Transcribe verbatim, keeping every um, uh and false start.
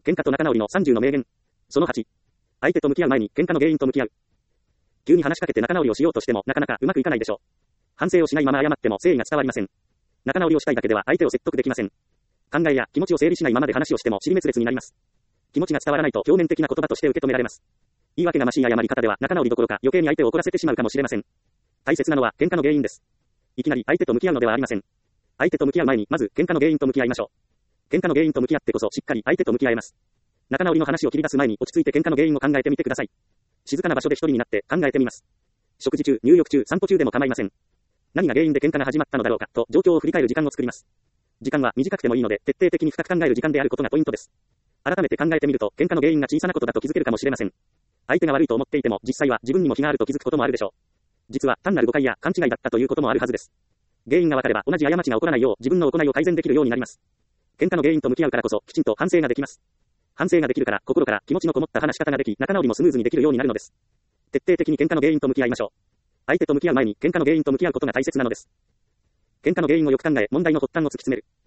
喧嘩と仲直りのさんじゅうの名言。そのはち。相手と向き合う前に喧嘩の原因と向き合う。急に話しかけて仲直りをしようとしてもなかなかうまくいかないでしょう。反省をしないまま謝っても誠意が伝わりません。仲直りをしたいだけでは相手を説得できません。考えや気持ちを整理しないままで話をしても尻滅裂になります。気持ちが伝わらないと表面的な言葉として受け止められます。言い訳がましい謝り方では仲直りどころか余計に相手を怒らせてしまうかもしれません。大切なのは喧嘩の原因です。いきなり相手と向き合うのではありません。相手と向き合う前にまず喧嘩の原因と向き合いましょう。喧嘩の原因と向き合ってこそしっかり相手と向き合えます。仲直りの話を切り出す前に落ち着いて喧嘩の原因を考えてみてください。静かな場所で一人になって考えてみます。食事中、入浴中、散歩中でも構いません。何が原因で喧嘩が始まったのだろうかと状況を振り返る時間を作ります。時間は短くてもいいので徹底的に深く考える時間であることがポイントです。改めて考えてみると喧嘩の原因が小さなことだと気づけるかもしれません。相手が悪いと思っていても実際は自分にも非があると気づくこともあるでしょう。実は単なる誤解や勘違いだったということもあるはずです。原因が分かれば同じ過ちが起こらないよう自分の行いを改善できるようになります。喧嘩の原因と向き合うからこそきちんと反省ができます。反省ができるから心から気持ちのこもった話し方ができ仲直りもスムーズにできるようになるのです。徹底的に喧嘩の原因と向き合いましょう。相手と向き合う前に喧嘩の原因と向き合うことが大切なのです。喧嘩の原因をよく考え問題の発端を突き詰める。